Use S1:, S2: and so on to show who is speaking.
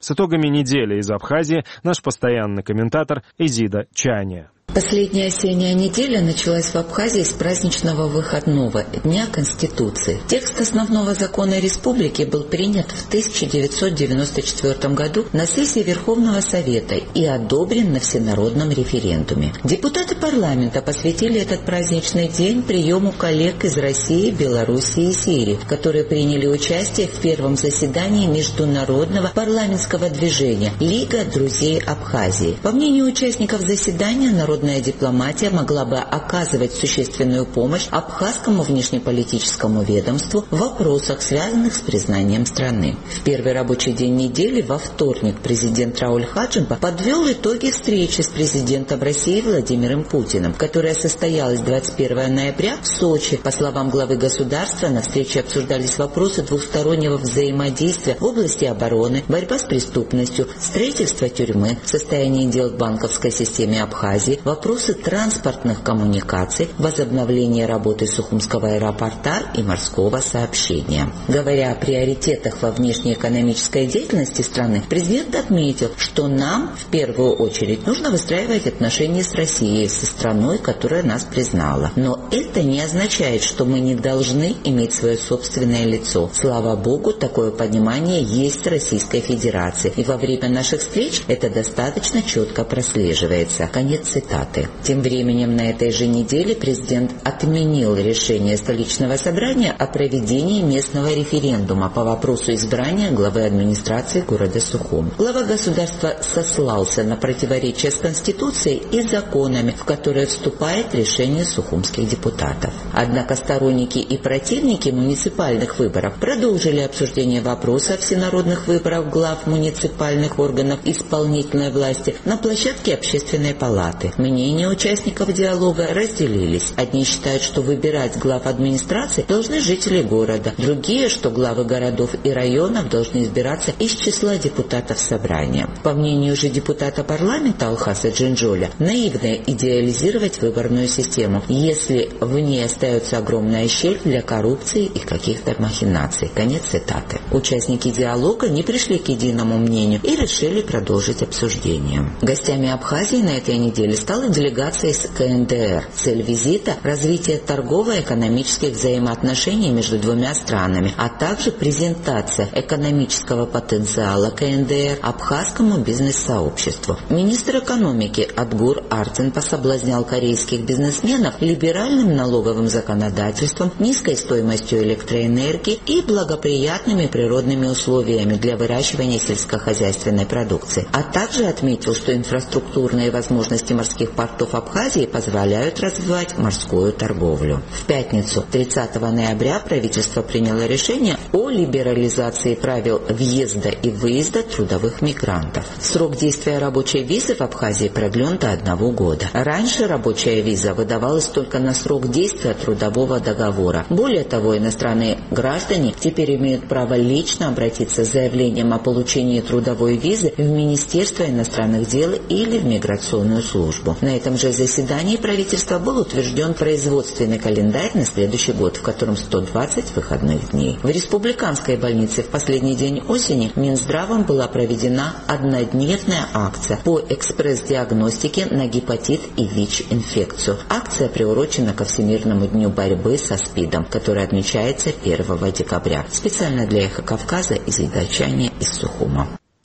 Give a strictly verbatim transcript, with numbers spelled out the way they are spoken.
S1: С итогами недели из Абхазии наш постоянный комментатор Изида Чания.
S2: Последняя осенняя неделя началась в Абхазии с праздничного выходного Дня Конституции. Текст основного закона республики был принят в тысяча девятьсот девяносто четвёртом году на сессии Верховного Совета и одобрен на всенародном референдуме. Депутаты парламента посвятили этот праздничный день приему коллег из России, Белоруссии и Сирии, которые приняли участие в первом заседании международного парламентского движения «Лига друзей Абхазии». По мнению участников заседания, народная дипломатия могла бы оказывать существенную помощь абхазскому внешнеполитическому ведомству в вопросах, связанных с признанием страны. В первый рабочий день недели, во вторник, президент Рауль Хаджимба подвел итоги встречи с президентом России Владимиром Путиным, которая состоялась двадцать первого ноября в Сочи. По словам главы государства, на встрече обсуждались вопросы двустороннего взаимодействия в области обороны, борьба с преступностью, строительство тюрьмы, состояние дел в банковской системе Абхазии, вопросы транспортных коммуникаций, возобновление работы Сухумского аэропорта и морского сообщения. Говоря о приоритетах во внешнеэкономической деятельности страны, президент отметил, что нам в первую очередь нужно выстраивать отношения с Россией, со страной, которая нас признала. Но это не означает, что мы не должны иметь свое собственное лицо. Слава Богу, такое понимание есть в Российской Федерации, и во время наших встреч это достаточно четко прослеживается. Конец цитаты. Тем временем на этой же неделе президент отменил решение столичного собрания о проведении местного референдума по вопросу избрания главы администрации города Сухум. Глава государства сослался на противоречия с Конституцией и законами, в которые вступает решение сухумских депутатов. Однако сторонники и противники муниципальных выборов продолжили обсуждение вопроса всенародных выборов глав муниципальных органов исполнительной власти на площадке Общественной палаты. Мнения участников диалога разделились. Одни считают, что выбирать глав администрации должны жители города, другие, что главы городов и районов должны избираться из числа депутатов собрания. По мнению же депутата парламента Алхаса Джинджоля, наивно идеализировать выборную систему, если в ней остается огромная щель для коррупции и каких-то махинаций. Конец цитаты. Участники диалога не пришли к единому мнению и решили продолжить обсуждение. Гостями Абхазии на этой неделе стала делегация из ка эн дэ эр. Цель визита – развитие торгово-экономических взаимоотношений между двумя странами, а также презентация экономического потенциала ка эн дэ эр абхазскому бизнес-сообществу. Министр экономики Адгур Артин пособлазнял корейских бизнесменов либеральным налоговым законодательством, низкой стоимостью электроэнергии и благоприятными природными условиями для выращивания сельскохозяйственной продукции, а также отметил, что инфраструктурные возможности морских портов Абхазии позволяют развивать морскую торговлю. В пятницу, тридцатого ноября, правительство приняло решение о либерализации правил въезда и выезда трудовых мигрантов. Срок действия рабочей визы в Абхазии продлен до одного года. Раньше рабочая виза выдавалась только на срок действия трудового договора. Более того, иностранные граждане теперь имеют право лично обратиться с заявлением о получении трудовой визы в Министерство иностранных дел или в миграционную службу. На этом же заседании правительства был утвержден производственный календарь на следующий год, в котором сто двадцать выходных дней. В республиканской больнице в последний день осени Минздравом была проведена однодневная акция по экспресс-диагностике на гепатит и ВИЧ-инфекцию. Акция приурочена ко Всемирному дню борьбы со СПИДом, который отмечается первого декабря. Специально для Эхо Кавказа Изида Чания из Сухума.